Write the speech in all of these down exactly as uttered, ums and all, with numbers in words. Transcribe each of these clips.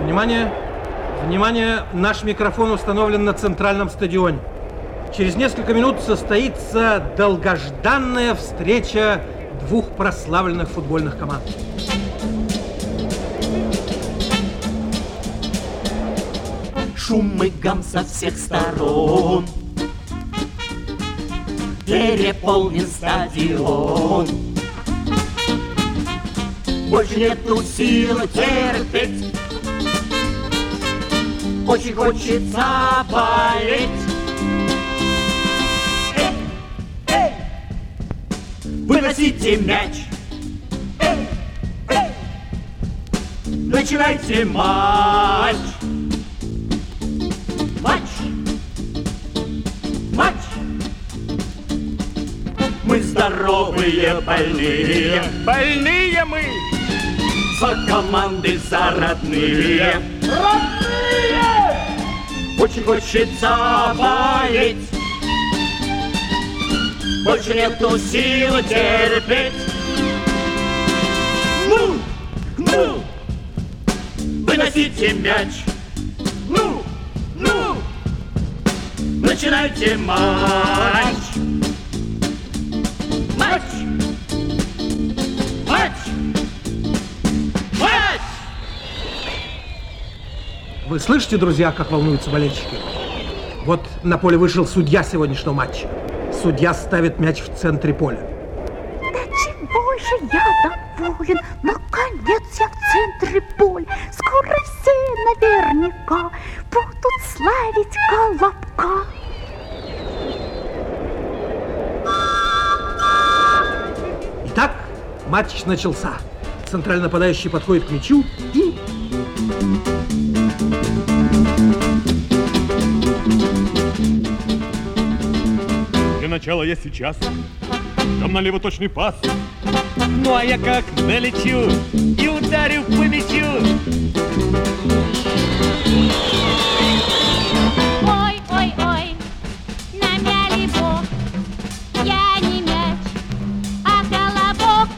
Внимание! Внимание! Наш микрофон установлен на центральном стадионе. Через несколько минут состоится долгожданная встреча двух прославленных футбольных команд. Шум и гам со всех сторон, переполнен стадион. Больше нету сил терпеть, очень хочется болеть. Эй, эй, выносите мяч, эй, эй, начинайте матч. Матч, матч. Мы здоровые, больные, больные мы. За команды, за родные, родные. Очень хочется болеть, больше нету сил терпеть. Ну, ну, выносите мяч. Ну, ну, начинайте матч. Матч, матч, матч. Вы слышите, друзья, как волнуются болельщики? Вот на поле вышел судья сегодняшнего матча. Судья ставит мяч в центре поля. Да чего же я доволен? Наконец я в центре поля. Скоро все наверняка будут славить Колобка. Итак, матч начался. Центральный нападающий подходит к мячу и... Для начала я сейчас дам налево точный пас. Ну а я как налечу и ударю по мячу. Ой, ой, ой, намяли бог. Я не мяч, а колобок.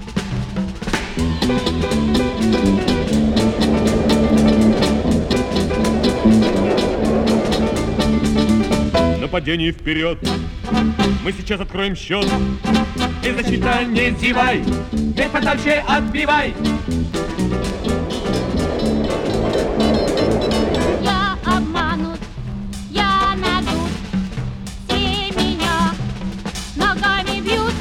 Нападение вперед. Мы сейчас откроем счет. И защита не зевай, мяч подальше отбивай. Я обманут, я надут. Все меня ногами бьют.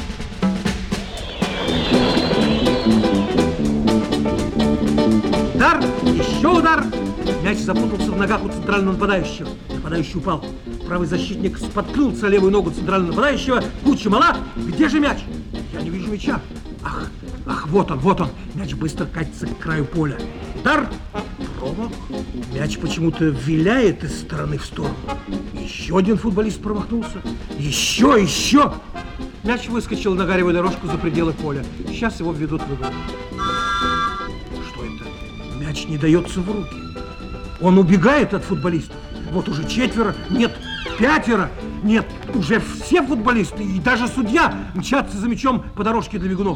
Удар, еще удар. Мяч запутался в ногах у центрального нападающего. Нападающий упал. Правый защитник споткнулся о левую ногу центрального нападающего. Куча мала. Где же мяч? Я не вижу мяча. Ах, ах, вот он, вот он. Мяч быстро катится к краю поля. Удар. Промах. Мяч почему-то виляет из стороны в сторону. Еще один футболист промахнулся. Еще, еще. Мяч выскочил на гаевую дорожку за пределы поля. Сейчас его введут в игру. Что это? Мяч не дается в руки. Он убегает от футболистов. Вот уже четверо, нет, пятеро, нет, уже все футболисты и даже судья мчатся за мячом по дорожке для бегунов.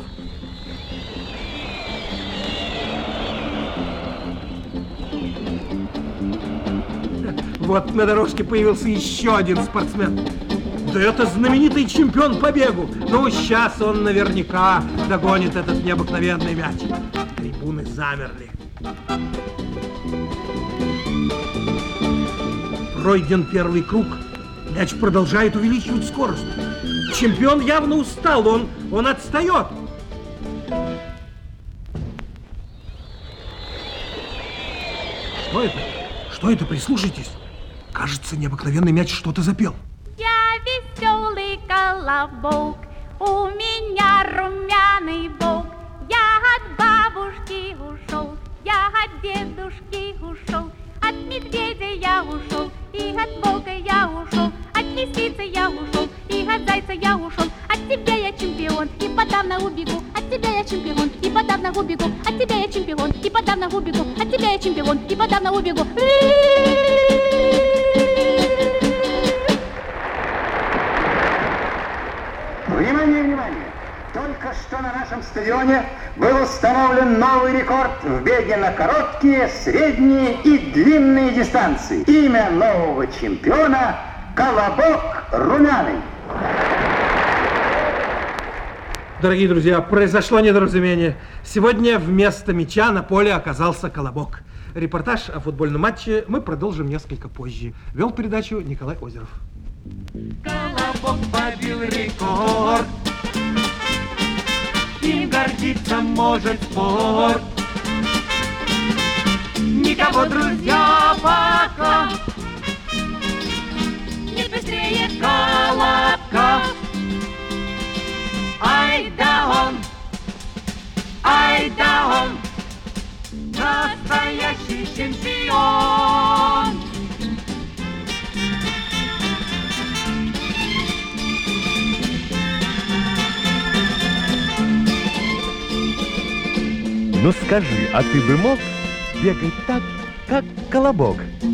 Вот на дорожке появился еще один спортсмен. Да это знаменитый чемпион по бегу. Ну, сейчас он наверняка догонит этот необыкновенный мяч. Трибуны замерли. Пройден первый круг. Мяч продолжает увеличивать скорость. Чемпион явно устал, он, он отстает. Что это? Что это? Прислушайтесь. Кажется, необыкновенный мяч что-то запел. Я веселый колобок, у меня румяный бок. Я от бабушки ушел, я от дедушки ушел, от медведя я ушел, и от волка я ушел, от лисицы я ушел, и от зайца я ушел. От тебя я чемпион, и подавно убегу. От тебя я чемпион, и подавно убегу. От тебя я чемпион, и подавно убегу. От тебя я чемпион, и подавно убегу. Внимание, внимание! Только Только что на нашем стадионе был установлен новый рекорд в беге на короткие, средние и длинные дистанции. Имя нового чемпиона – Колобок Румяный. Дорогие друзья, произошло недоразумение. Сегодня вместо мяча на поле оказался Колобок. Репортаж о футбольном матче мы продолжим несколько позже. Вел передачу Николай Озеров. Колобок побил рекорд, им гордиться может спорт. Никого, друзья, пока нет быстрее Колобка. Ай да он, ай да он, настоящий чемпион. Ну скажи, а ты бы мог бегать так, как Колобок?